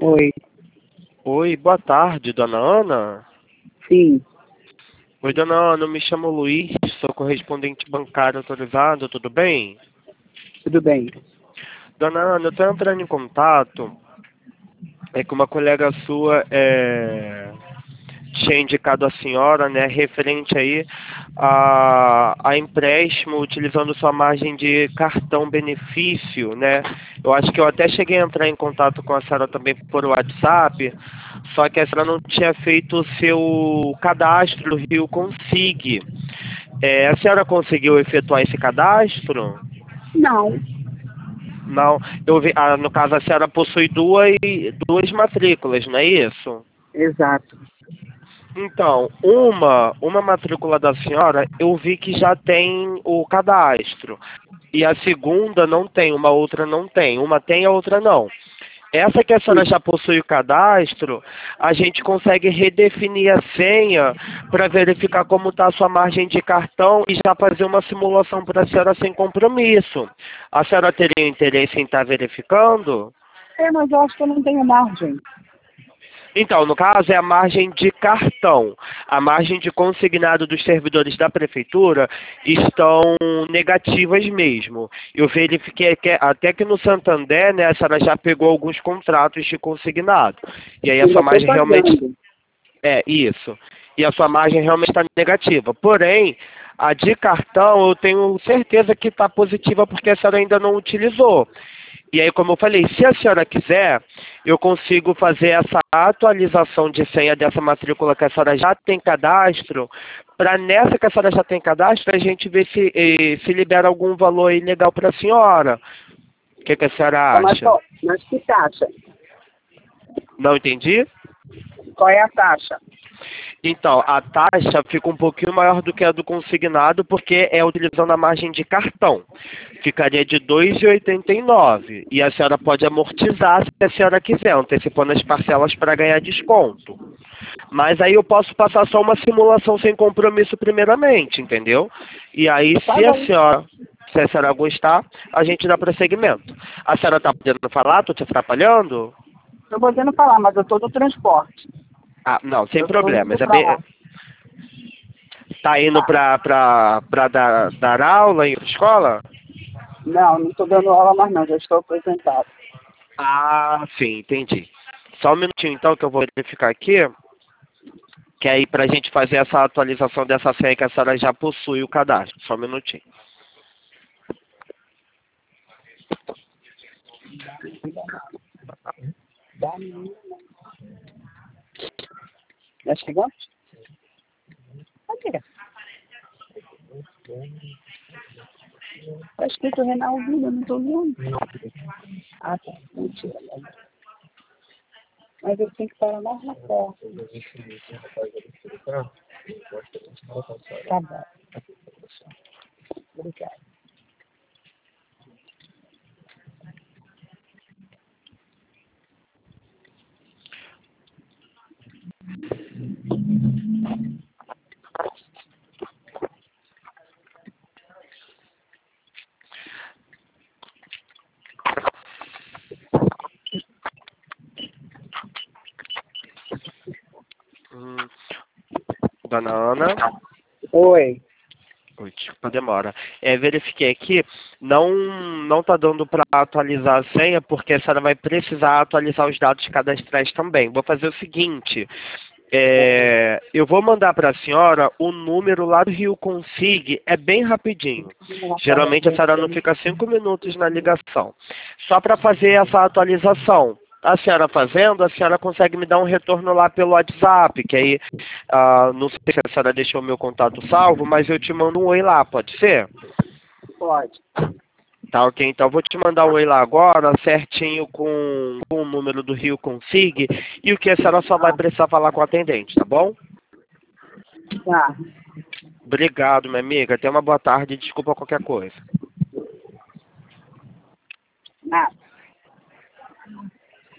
Oi, Oi, boa tarde, dona Ana. sim, Oi, dona Ana, eu me chamo Luiz, sou correspondente bancário autorizado, tudo bem? tudo bem. Dona Ana, eu estou entrando em contato, que uma colega sua tinha indicado a senhora, né, referente aí a empréstimo utilizando sua margem de cartão benefício, né? Eu acho que eu até cheguei a entrar em contato com a senhora também por WhatsApp, só que a senhora não tinha feito o seu cadastro no Rio Consig. A senhora conseguiu efetuar esse cadastro? Não, Não, eu vi, no caso a senhora possui duas matrículas, não é isso? exato. Então, uma matrícula da senhora, eu vi que já tem o cadastro. E a segunda não tem, uma outra não tem. Uma tem, a outra não. Essa que a senhora já possui o cadastro, a gente consegue redefinir a senha para verificar como está a sua margem de cartão e já fazer uma simulação para a senhora sem compromisso. A senhora teria interesse em estar verificando? Mas eu acho que eu não tenho margem. Então, no caso, é a margem de cartão. A margem de consignado dos servidores da prefeitura estão negativas mesmo. Eu verifiquei até que no Santander, né, a senhora já pegou alguns contratos de consignado. E aí a Ainda sua estou margem realmente... pagando. É, isso. E a sua margem realmente está negativa. Porém, a de cartão eu tenho certeza que está positiva porque a senhora ainda não utilizou. E aí, como eu falei, se a senhora quiser, eu consigo fazer essa atualização de senha dessa matrícula que a senhora já tem cadastro, para nessa que a senhora já tem cadastro, a gente ver se libera algum valor aí legal para a senhora. O que a senhora acha? Mas que taxa? Não entendi? Qual é a taxa? Então, a taxa fica um pouquinho maior do que a do consignado, porque é utilizando a margem de cartão. Ficaria de R$ 2,89. E a senhora pode amortizar se a senhora quiser, antecipando as parcelas para ganhar desconto. Mas aí eu posso passar só uma simulação sem compromisso primeiramente, entendeu? E aí, Tá bom. se a senhora gostar, a gente dá prosseguimento. A senhora está podendo falar? Estou te atrapalhando? Estou podendo falar, mas eu estou no transporte. Ah, não, sem Eu estou indo problemas. para lá. Tá indo Tá. para dar aula em escola? Não estou dando aula mais não, já estou aposentado. Ah, sim, entendi. Só um minutinho então que eu vou verificar aqui, que aí pra gente fazer essa atualização dessa senha que a senhora já possui o cadastro. Só um minutinho. Já chegou? Aqui. Está escrito Renaldinho, eu não estou vendo. Ah, tá. Mentira. Mas eu tenho que parar mais na porta. Tá bom. Obrigada. Hum, Dona Ana. Oi. Oi, desculpa a demora. Verifiquei aqui, não tá dando para atualizar a senha, porque a senhora vai precisar atualizar os dados cadastrais também. Vou fazer o seguinte, eu vou mandar para a senhora o número lá do Rio Consig, é bem rapidinho. Geralmente a senhora não fica 5 minutos na ligação. Só para fazer essa atualização. A senhora fazendo, a senhora consegue me dar um retorno lá pelo WhatsApp, que aí, não sei se a senhora deixou o meu contato salvo, mas eu te mando um oi lá, pode ser? Pode. Tá, ok. Então eu vou te mandar um oi lá agora, certinho com o número do Rio Consig, e o que a senhora só vai precisar falar com o atendente, tá bom? Tá. Obrigado, minha amiga. Tenha uma boa tarde e desculpa qualquer coisa. Nada.